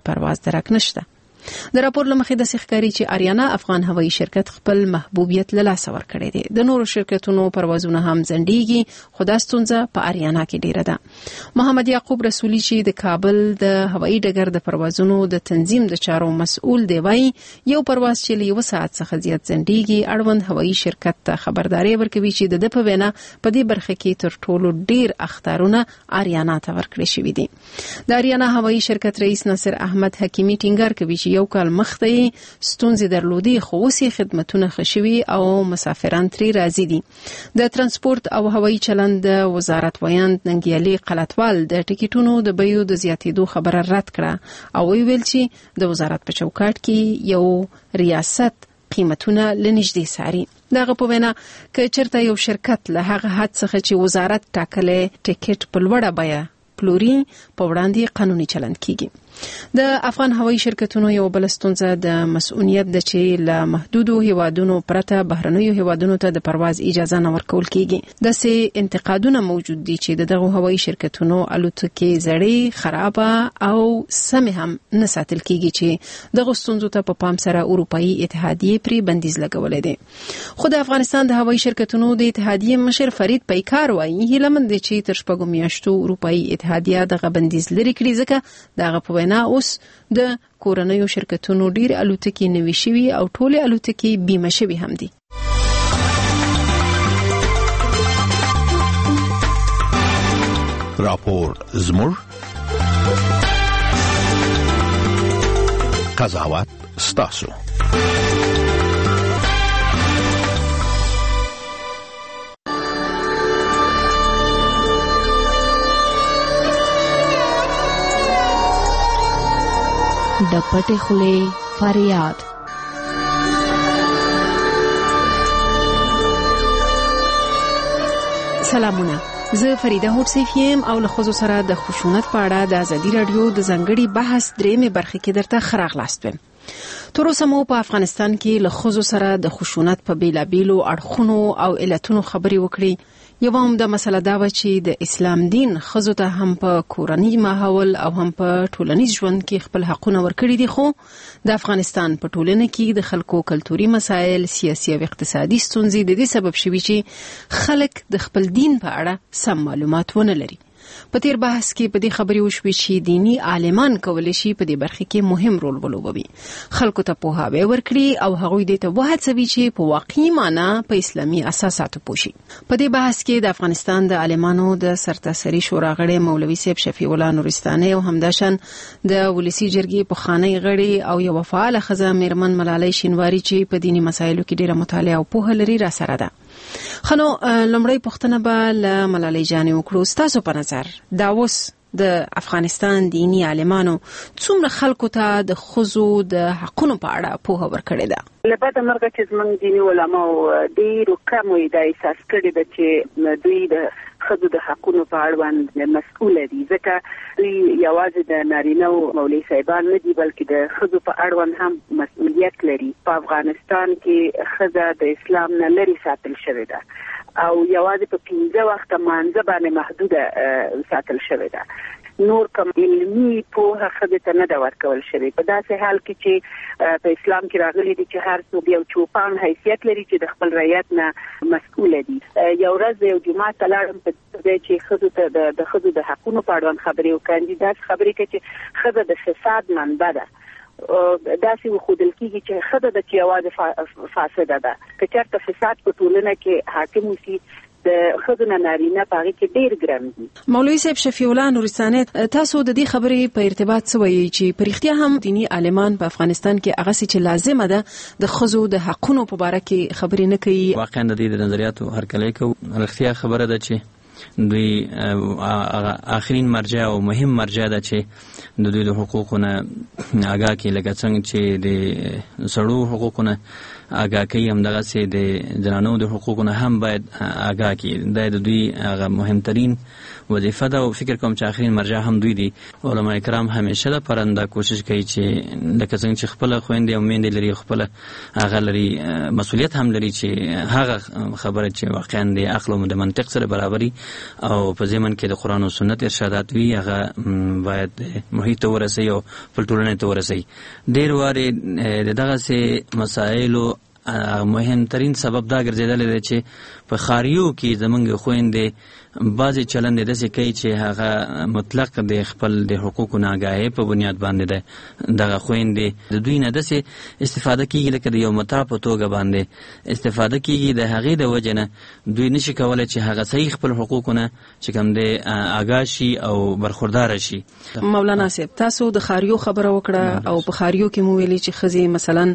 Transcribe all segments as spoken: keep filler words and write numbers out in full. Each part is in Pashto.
پرواز درک نشته. د راپور له مخې داسې ښکاري چې آریانا افغان هوایي شرکت خپل محبوبیت له لاسه ورکړی دی. د نورو شرکتونو پروازونه هم ځنډیږي، خو دا ستونزه په آریانا کې ډیره ده. محمد یعقوب رسولي چې د کابل د هوایي ډګر د پروازونو د تنظیم د چارو مسؤل دی وایي یو پرواز چې له یو ساعت څخه زیات ځنډیږي اړوند هوایي شرکت ته خبرداري ورکوي چې د ده په وینا په دې برخه کې تر ټولو ډیر اخطارونه آریانا ته ورکړي شوي دي. د آریانا هوایي شرکت رئیس ناصر احمد حکیمي ټینګار کوي چې یو کال مخته ستونزې درلودې خو اوس یې خدمتونه ښه شوي او مسافران ترې راضي دي. د ترانسپورت او هوایي چلند د وزارت ویاند ننګیالي قلتوال د ټیکټونو د بیو د زیاتېدو خبره رد کړه او ویل چې د وزارت په چوکاټ کې یو ریاست قیمتونه لنږدې څاري. دغه په وینا که چېرته یو شرکت له هغه حد څخه چې وزارت ټاکلی ټیکټ په لوړه بیه پلوري په وړاندې قانوني چلند کیږي. د افغان هوایي شرکتونو یو بل ستونزه د مسؤلیت د چې له محدودو هیوادونو پرته بهرنیو هیوادونو ته د پرواز اجازه نه ورکول کیږي. داسې انتقادونه موجود دي چې دغه هوایي شرکتونو الوتکې زړې، خرابه او سمې هم نه ساتل کیږي چې دغه ستونزو ته په پام سره اروپایي اتحادیې پرې بندیز لګولې دي. خو د افغانستان د هوایي شرکتونو د اتحادیې مشر فرید پیکار وایي هیله مند دي چې تر شپږو میاشتو اروپایي اتحادیه دغه بندیز لرې کړي ځکه دغه په نه اوس د کورنیو شرکتونو ډیر الوتکې نوي شوي او ټولې الوتکې بیمه شوي هم دي. راپور زموږ قضاوت ستاسو. د پټې خولې فریاد. سلامونه، زه فریده هوډسیف یم او له ښځو سره د خشونت په اړه د ازادي راډیو د ځانګړي بحث درېیمې برخې کې درته ښه راغلاست ویم. تر اوسه مو په افغانستان کې له ښځو سره د خشونت په بیلابیلو اړخونو او علتونو خبرې وکړې. یوه عمده مسله دا وه چې د اسلام دین ښځو ته هم په کورني ماحول او هم په ټولنیز ژوند کې خپل حقونه ورکړي دي، خو د افغانستان په ټولنه کې د خلکو کلتوري مسایل، سیاسي او اقتصادي ستونزې د دې سبب شوي چې خلک د خپل دین په اړه سم معلومات ونه لري. په تیر بحث کې په دې خبرې وشوې چې دینی عالمان کولی شي په دې برخه کې مهم رول ولوبوي، خلکو ته پوهاوی ورکړي او هغوی دې ته وهڅوي چې په واقعي معنا په اسلامي اساساتو پوه شي. په دې بحث کې د افغانستان د عالمانو د سرتاسري شورا غړی مولوي صاحب شفیع الله نورستاني او همداشان د ولسی جرګې پخوانی غړی او یو فعال ښځه میرمن ملالۍ شینواری چې په دینی مسایلو کې ډیره مطالعه او پوهه لري را سره ده. خنو لمړی پوښتنه به له ملالۍ جانې وکړو، ستاسو په نظر دا اوس د افغانستان دینی عالمانو څومره خلکو ته د ښځو د حقونو په اړه پوهه ورکړې ده؟ له بده مرغه چې زموږ دیني علماو ډېرو کمو یې دا احساس کړی ده چې دوی د ښځو د حقونو په اړوند مسؤله دي، ځکه دوی یوازې د نارینهو مولوي صاحبان نه دي بلکې د ښځو په اړوند هم مسؤلیت لري. په افغانستان کې ښځه د اسلام نه لرې ساتل شوې ده او یوازې په پنځه وخته مانځه باندې محدوده ساتل شوې ده. نور کوم علمي پوهه ښځې ته نه ده ورکول شوې، په داسې حال کې چې په اسلام کې راغلي دي چې هر څوک یو چوپان حیثیت لري چې د خپل رعیت نه مسؤله دي. یو ورځ یو جماعت ته لاړم په دې چې ښځو ته د ښځو د حقونو په اړوند خبرې وکړي، داسې خبرې کوي چې ښځه د فساد منبع ده. داسې وښودل کېږي چې ښځه د چې یوازې فاسده ده. که چېرته فساد په ټولنه کې حاکم وسي د ښځو نه نارینه په هغې کې ډېر ګرم دي. مولوي صاحب شفیع الله نورستاني، تاسو د دې خبرې په ارتباط څه وایي چې په رښتیا هم دیني عالمان په افغانستان کې هغسې چې لازمه ده د ښځو د حقونو په باره کې خبرې نه کوي؟ واقعا د دې د نظریاتو هرکلی کوو. رښتیا خبره ده چې دوی آخرین مرجع او مهم مرجع ده چې د دوی د حقوقو نه آګاه کړي، لکه څنګه چې د سړو حقوقو نه آګاه کوي، همدغسې د زنانو د حقوقو نه هم باید آګاه کړي. دا د دوی هغه مهمترین وظیفه ده او فکر کوم چې آخرین مرجع هم دوی دي. علماء کرام همیشه لپاره دا کوشش کوي چې لکه څنګه چې خپله خویندې او میندې لري، خپله هغه لري، مسؤلیت هم لري چې هغه خبره چې واقعا د عقل او د منطق سره برابري او په ضمن کې د قرآن او سنت ارشادات وي هغه باید محیط ته ورسي او خپل ټولنې ته ورسي. ډېر وارې دغه سي مسایلو مهم ترین سبب دا ګرځیدلی دی چې په ښاریو کې زمونږ خویندې بعضې چلند داسې کوي چې هغه مطلق د خپل د حقوقو ناګاهۍ په بنیاد باندې دی. دغه خویندې د دوی نه داسې استفاده کېږي لکه د یو متاع په توګه باندې استفاده کېږي. د هغې د وجې نه دوی نشي کولی چې هغه صحیح خپل حقوقو نه چې کوم دی آګاه شي او برخورداره شي. مولانا صاحب تاسو د ښاریو خبره وکړه او په ښاریو کې مو ویلي چې ښځې مثلا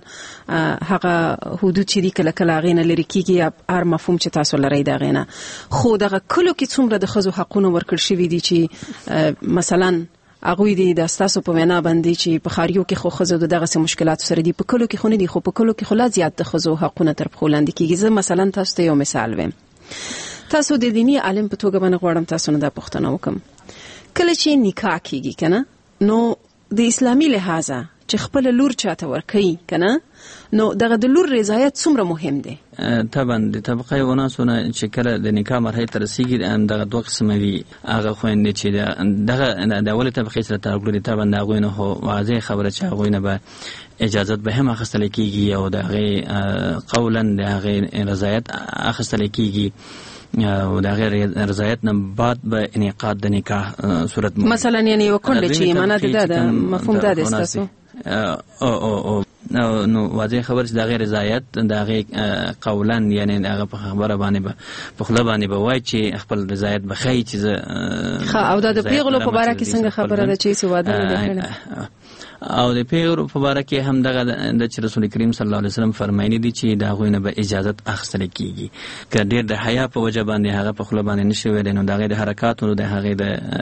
هغه حدود چې دي کله کله هغې نه لرې کېږي یا هر مفهوم چې تاسو لرئ د هغې نه، خو دغه کلو کې څومره د ښځو حقونه ورکړل شوي دي چې مثلا هغوی دي د ستاسو په وینا باندې چې په ښاریو کې خو ښځو د دغسې مشکلاتو سره دي، په کلو کې خو نه دي، خو په کلو کې خو لا زیات د ښځو حقونه تر پښو لاندې کېږي. زه مثلا تاسو ته یو مثال ویم. تاسو د دیني عالم په توګه باندې غواړم تاسو نه دا پوښتنه وکړم، کله چې نکاح کېږي که نه، نو د اسلامي لحاظه چې خپل لور چاته ورکوي که نه، نو دغه د لور رضایت څومره مهم دی؟ طبعا د طبقه وناسو نه چې کله د نکاح مرحلې ته رسېږي دغه دوه قسمه وي. هغه خویندې چې دغه د اولې طبقې سره تعلق لري، طبعا د هغوی نه خو واضح خبره چې هغوی نه به اجازت به هم اخیستلی کېږي او د هغې قولا د هغې رضایت اخیستلی کېږي او د هغې رضایت نه بعد به انعقاد د نکاح صورت مثلا یعنی یوه کونډه چې معنا د ده مفهوم دا دی ستاسو او او او نو واضح خبر چې د هغې رضایت د هغې قولا یعنی د هغه په خبره باندې به په خوله باندې به وایي چې خپل رضایت به ښایي چې زه او دا د پیغلو په باره کې څنګه خبره ده چې هېڅ واده نه دی کړی؟ او د پیغلو په باره کې هم دغه د چې رسول کریم صلی الله علیه وسلم فرمایلی دي چې د هغوی نه به اجازت اخیستلی کېږي. که ډېر د حیا په وجه باندې هغه په خوله باندې نشي ویلی، نو د هغې د حرکاتو د هغې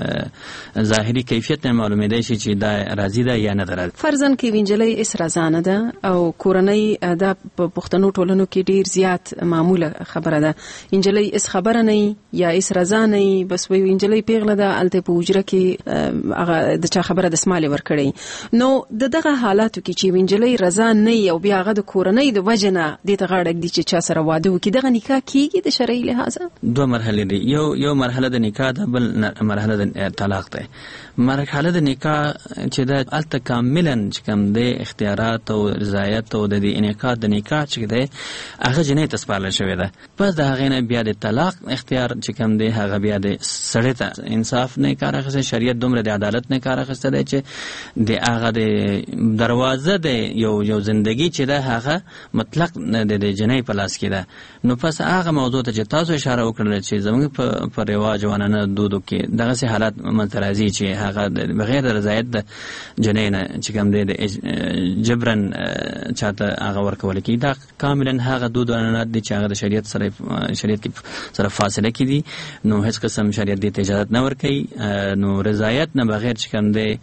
د ظاهري کیفیت نه معلومېدی شي چې دا راضي ده یا نه ده راضي. فرضاً کې یوه نجلۍ هېڅ رضا نه ده او کورنۍ دا په پښتنو ټولنو کې ډېر زیات معموله خبره ده، نجلۍ هېڅ خبره نه وي یا هېڅ رضا نه وي، بس وایي نجلۍ پیغله ده، هلته په حجره کې هغه د چا خبره دسمالې ورکړی. نو د دغه حالاتو کې چې نجلۍ رضا نه وي او بیا هغه د کورنۍ د وجې نه دې ته غاړه ږدي چې چا سره واده وکړي، دغه نکاح کېږي د شرعي لحاظه؟ دوه مرحلې دي، یو یو مرحله د نکاح ده، بل مرحله د طلاق ده. مرحله د نکاح چې ده هلته کاملا چې کوم دی اختیارات او رضایت او د دې انعقاد د نکاح چې دی هغه جنۍ ته سپارل شوې ده. پس د هغې نه بیا د طلاق اختیار چې کوم دی هغه بیا د سړي ته انصاف نه کار اخیستی، شریعت دومره د عدالت نه کار اخیستی دی چې د هغه د دروازه د یو یو زندگی چې ده هغه مطلق د جنۍ په لاس کې ده. نو پس هغه موضوع ته چې تاسو اشاره وکړله چې زموږ په رواج او عنعنه دودو کې دغسې حالات منځته راځي چې هغه بغیر د رضایت د جنۍ نه چې کوم دی د جبرن چاته هغه ورکول کېږي، دا کاملا هغه دود او عنعنات دي چې هغه د شریعت سره شریعت کې سره فاصله کې دي. نو هیڅ قسم شریعت دې ته اجازت نه ورکوي. نو رضایت نه بغیر چې کوم دی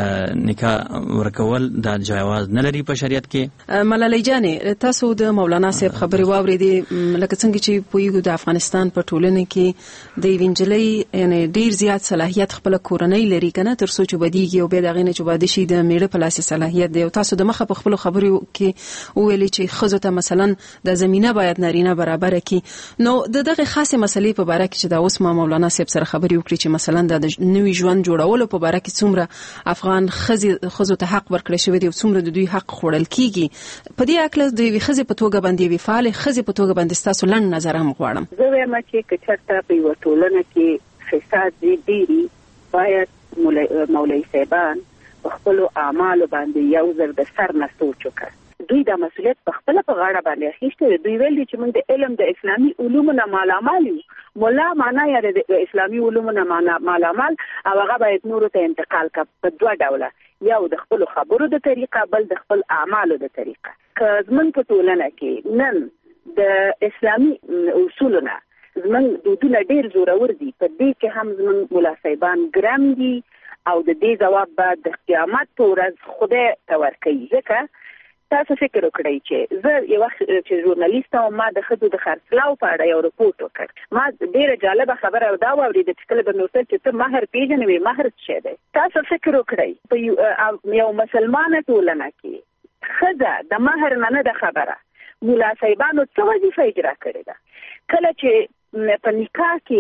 نکاح ورکول دا جواز نه لري په شریعت کې. ملالۍ جانې تاسو د مولانا صاحب خبرې واورېدې، لکه څنګه چې پوهېږو د افغانستان په ټولنه کې د یوې نجلۍ یعنې ډېر زیات صلاحیت خپله کورنۍ لري که نه، تر څو چې بدېږي او بیا د هغې نه چې واده شي د مېړه په لاس صلاحیت دی. او تاسو د مخه په خپلو خبرو کې وویلې چې ښځو ته مثلا د زمینه باید نارینه برابره کړي. نو د دغې خاصې مسلې په باره کې چې دا اوس ما مولانا صاحب سره خبرې وکړي چې مثلا د نوي ژوند جوړولو په باره کې څومره افغان ښځو ته حق ورکړی شوی دی او څومره د دوی حق خوړل کېږي، په دې هکله د یوې ښځې په توګه باندې یوې فعالې ښځې په توګه باندې ستاسو لنډ نظر هم غواړم. زه وایم چې که چېرته په یوه ټولنه کې فساد ډېري، باید مولوي صاحبان په خپلو اعمالو باندې یو ځل د سر نه سوچ وکړي. دوی دا مسؤلیت په خپله په غاړه باندې اخیستی دی. دوی ویل دي چې موږ د علم د اسلامي علومو نه مالامال یو. مولا معنا یا د اسلامي علومو نه مالامال او هغه باید نورو ته انتقال کړه په دوه ډوله، یو د خپلو خبرو د طریقه، بل د خپل اعمالو د طریقه. که زموږ په ټولنه کې نن د اسلامي اصولو نه زموږ دودونه ډېر زورور دي، په دې کې هم زموږ ملا صاحبان ګرم دي او د دې ځواب به د قیامت په ورځ خدای ته ورکوي. ځکه تاسو فکر وکړئ چې زه یو وخت چې ژورنالیست وم، ما د ښځو د خرڅلاو په اړه یو رپورټ وکړ. ما ډېره جالبه خبره دا واورېده چې کله به مې ویل چې ته مهر پېژنې، مهر څه شی دی؟ تاسو فکر وکړئ په یو مسلمانه ټولنه کې ښځه د مهر نه نه ده خبره، ملا صاحبانو څه وظیفه اجرا کړې ده؟ کله چې په نکاح کې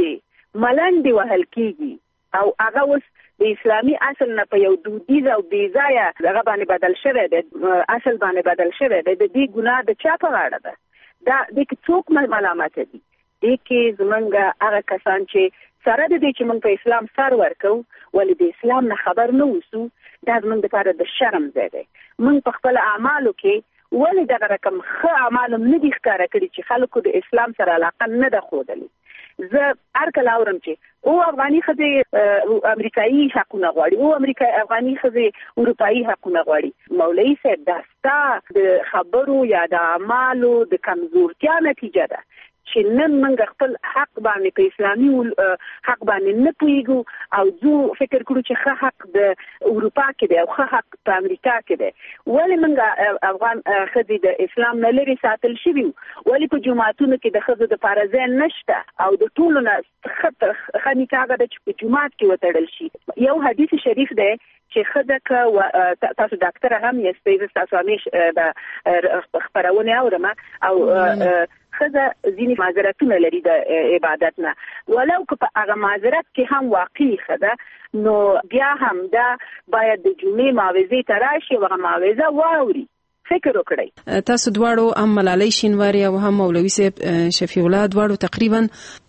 ملنډي وهل کیږي او هغه اوس د اسلامي اصل نه په یو دودیز او بیځایه هغه باندې بدل شوی دی، اصل باندې بدل شوی دی. د دې ګناه د چا په غاړه ده؟ دا د څوک ملامت دي؟ د کې زمونږ هغه کسان چې سره د دې چې موږ په اسلام سر ورکو ولې د اسلام نه خبر نه وسو، دا زمونږ لپاره د شرم ځای دی. موږ په خپل اعمالو کې ولې دغه رقم ښه اعمال نه دي ښکاره کړي چې خلکو د اسلام سره علاقه نه ده ښودلې. زه هر کله اورم چې او افغاني ښځې امریکایي حقونه غواړي، او امریکایي افغاني ښځې اروپایي حقونه غواړي. مولوي صاحب دا ستا د خبرو یا د اعمالو د کمزورتیا نتیجه ده چې نن موږ خپل حق باندې په اسلامي حق باندې نه پوهیږو او زه فکر کړو چې ښه حق د اروپا کې دی او ښه حق په امریکا کې دی. ولې موږ افغان ښځې د اسلام نه لرې ساتل شوي، ولې په جوماتونو کې د ښځو دپاره ځای نشته او د ټولو نه ښه نکاح هغه ده چې په جومات کې وتړل شي. یو حدیث شریف دی چې ښځه که تاسو ډاکټره هم یاستئ، زه ستاسو همیش د خپرونې اورم او ښځه ځینې معذرتونه لري د عبادت نه، ولو که په هغه معذرت کې هم واقعي ښځه نو بیا هم دا باید د جمعې معاوضې ته راشي او هغه معاوضه واوري. فکر وکړئ. تاسو دواړو هم ملالۍ شینواري او هم مولوي صاحب شفیع الله دواړو تقریبا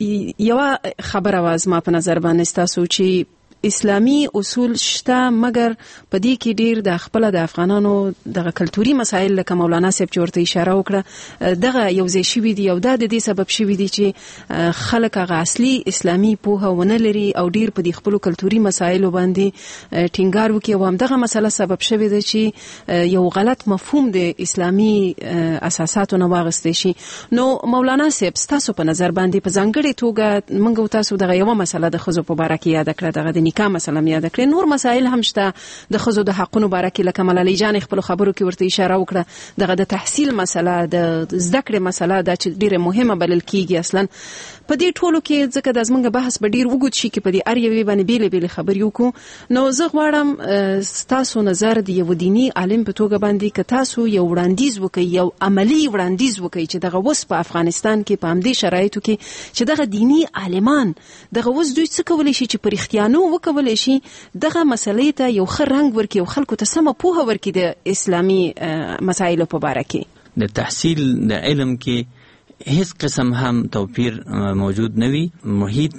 یو خبره واز ما په نظر باندې تاسو چې اسلامی اصول شته، مګر په دې کې ډیر د خپل د افغانانو دغه کلتوري مسایل لکه مولانا صاحب چې ورته اشاره وکړه دغه یو ځای شوي دي او دا د دې سبب شوي دي چې خلک هغه اصلي اسلامي پوهه ونه لري او ډیر په دې خپل کلتوري مسایلو باندې ټینګار وکړي او همدغه مسله سبب شوي ده چې یو غلط مفهوم د اسلامي اساساتو نه واغستې شي. نو مولانا صاحب تاسو په نظر باندې په ځانګړې توګه موږ تاسو دغه یو مسله د ښځو په باره کې یاد کړه، دغه د نکاح مسله یاد کړئ. نور مسایل هم شته د ښځو د حقونو باره کې لکه ملالۍ جان خپل خبرو کې ورته اشاره وکړه، دغه د تحصیل مسله، د زده کړې مسله دا چې ډیره مهمه بلل کیږي. اصلا په دې ټولو کې ځکه د زمونږ بحث به ډیر وګد شي کې په دې ار یوې باندې بیلې بیلې خبرې وکړو. نو زه غواړم تاسو نظر د یو دینی عالم په توګه باندې که تاسو یو وړاندیز وکړئ، یو عملی وړاندیز وکړئ چې دغه وس په افغانستان کې په همدې شرایطو کې چې دغه دینی عالمان دغه وس دوی څه کولی شي چې په رښتیانو وکولی شي دغه مسلې ته یو ښه رنګ ورکړي او خلکو ته سمه پوهه ورکړي د اسلامي مسایلو په باره کې. د تحصیل د علم کې هیڅ قسم هم توپیر موجود نوي، محیط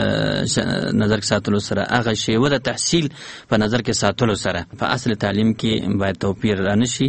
نظر کې ساتلو سره هغه شیوه د تحصیل په نظر کې ساتلو سره په اصل تعلیم کې باید توپیر رانشي،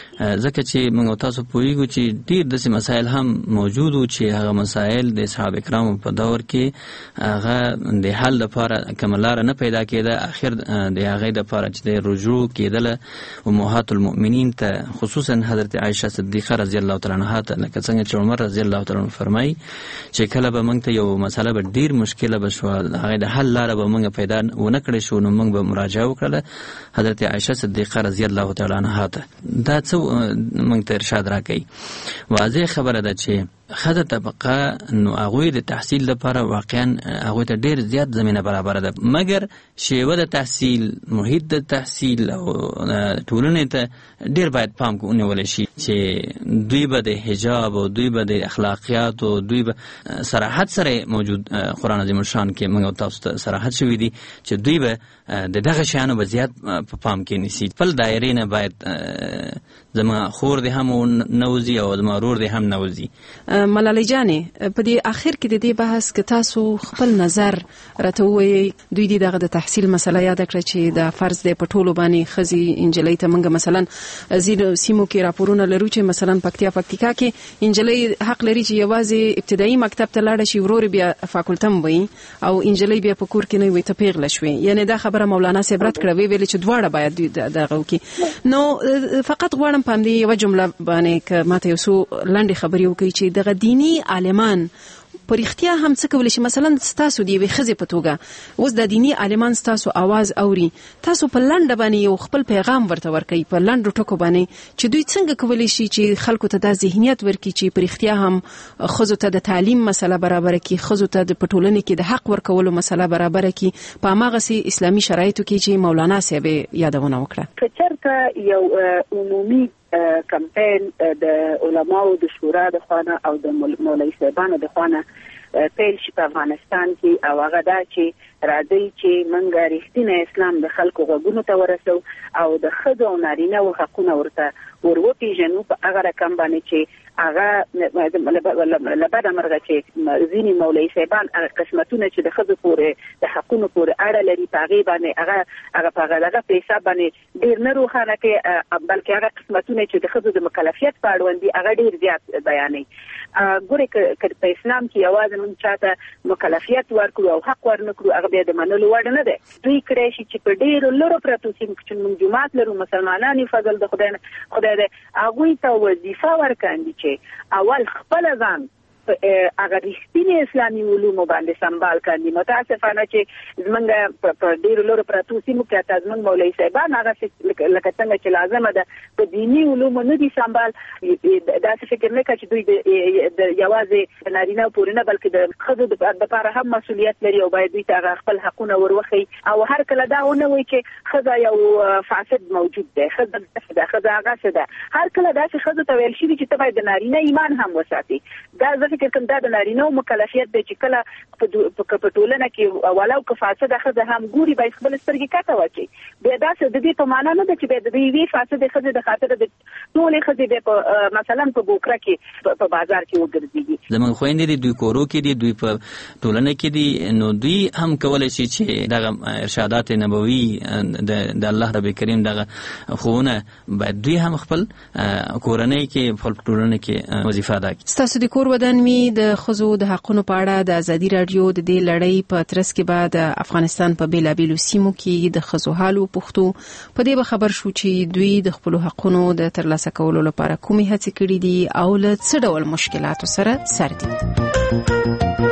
ځکه چې موږ تاسو پوهیږو چې ډیر داسې مسایل هم موجود وو چې هغه مسایل د اصحاب کرامو په دور کې هغه د حل لپاره کومه لاره نه پیدا کېده، اخر د هغې دپاره چې د رجوع کېدله امهات المؤمنین ته، خصوصا حضرت عایشه صدیقه رضی الله تعالی عنها ته، لکه څنګه چې عمر رضی الله تعالی عنہ فرمایي چې کله به موږ ته یو مسله به ډیر مشکله بشوه، هغه د حل لاره به موږ پیدا ونه کړې شو، نو موږ به مراجعه وکړله حضرت عایشه صدیقه رضی الله تعالی عنها ته. دا څه موږ ته ارشاد راکوي. واضح خبره ده چې ښځه طبقه نو هغوی د تحصیل لپاره واقعا هغوی ته ډیر زیات زمینه برابره ده، مګر شیوه د تحصیل، محیط د تحصیل او ټولنې ته ډیر باید پام ونیول شي چې دوی به د حجاب او دوی به د اخلاقیات او دوی به صراحت سره موجود قرآن عظیم الشان کې موږ تاسو ته صراحت شوي دي چې دوی به د دغه شیانو به زیات په پام کې نیسي. خپل دایرې نه باید زما خور دې هم نوځي او زما ورور دې هم نوځي. ملالۍ جانې په دې اخر کې د دې بحث کې تاسو خپل نظر راته ووایئ. دوی دې دغه د تحصیل مسله یاد کړه چې دا فرض دی په ټولو باندې ښځې انجلۍ ته موږ مثلا ځینو سیمو کې راپورونه لرو چې مثلا پکتیا پکتیکا کې انجلۍ حق لري چې یوازې ابتدایي مکتب ته لاړه شي، ورور بیا فاکولټم وي او انجلۍ بیا په کور کې نه وي ته پیغله شوې. یعنې دا خبره مولانا صاحب رد کړه، وی ویل چې دواړه باید دغه وکړي. نو فقط غواړم په همدې یوه جمله باندې که ماته یو څو لنډې خبرې وکړي چې دغه دینی عالمان په رښتیا هم څه کولی شي. مثلا ستاسو د یوې ښځې په توګه اوس د دینی عالمان ستاسو اواز اوري، تاسو په لنډه باندې یو خپل پیغام ورته ورکوي په لنډو ټکو باندې چې دوی څنګه کولی شي چې خلکو ته دا ذهنیت ورکړي چې په رښتیا هم ښځو ته د تعلیم مسله برابره کړي، ښځو ته د په ټولنه کې د حق ورکولو مسله برابره کړي په هماغسې اسلامي شرایطو کې چې مولانا صاحب یادونه وکړه. که چېرته یو عمومي کمپین د علماو د شورا د خوانه او د مولوي صاحبانو د خوانه پیل شي په افغانستان کې او هغه دا چې راځي چې منګه رښتینی اسلام د خلکو غوږونو ته ورسو او د ښځو او نارینه و حقونه ورته وروپېژنو په هغه رقم باندې چې هغه لبدا مرغه چې ځینې مولوي صاحبان هغه قسمتونه چې د ښځو پورې د حقونو پورې اړه لري په هغې باندې هغه هغه په هغه دغه په حساب باندې ډېر نه روښانه کوي بلکې هغه قسمتونه چې د ښځو د مکلفیت په اړوند دي هغه ډېر زیات بیانوي. ګورې که په اسلام کې یوازې موږ چاته مکلفیت ورکړو او حق ورنکړو هغه بیا د منلو وړ نه دی. دوی کړی شي چې په ډېرو لرو پرتو سیمو کې چې موږ جومات لرو مسلمانان یې فضل د خدای خدای دی هغوی ته وظیفه ورکاندي چې اول خپل ځان هغه رښتینی اسلامي علومو باندې سنبال کړي. متاسفانه چې زمونږ په ډېرو لرو پرتو سیمو کې حتی زمونږ مولوي صاحبان هغه لکه څنګه چې لازمه ده په دیني علومو نه دي سنبال داسې فکر نه کوي چې دوی د یوازې نارینه پورې نه بلکې د ښځو دپاره هم مسؤلیت لري او باید دوی ته هغه خپل حقونه وروښيي او هر کله دا ونه وایي چې ښځه یو فاسد موجود دی ښځه داسې ده ښځه هغسې ده. هر کله داسې ښځو ته ویل شوي چې ته باید د نارینه ایمان هم وساتي. دا فکر کوم دا د نارینه مکلفیت دی چې کله په ټولنه کې ولو که فاسده ښځه هم ګوري باید خپل سترګې کته واچوي. بیا داسې د دې په معنا نه ده چې بیا د یوې فاسدې ښځې د خاطره د ټولې ښځې بیا په مثلا په بوکره کې په بازار کې وګرځېږي. زموږ خویندې دي دوی کورو کې دي دوی په ټولنه کې دي نو دوی هم کولی شي چې دغه ارشادات نبوي د الله رب کریم دغه ښوونه باید دوی هم خپل کورنۍ کې خپل ټولنه کې وظیفه ادا کړي. ستاسو د کور ودان می د ښځو د حقونو په اړه د ازادي راډیو د دې لړۍ په ترڅ کې به د افغانستان په بیلابیلو سیمو کې د ښځو حال وپوښتو. په دې به خبر شو چې دوی د خپلو حقونو د ترلاسه کولو لپاره کومې هڅې کړې دي او له څه ډول مشکلاتو سره سر دي.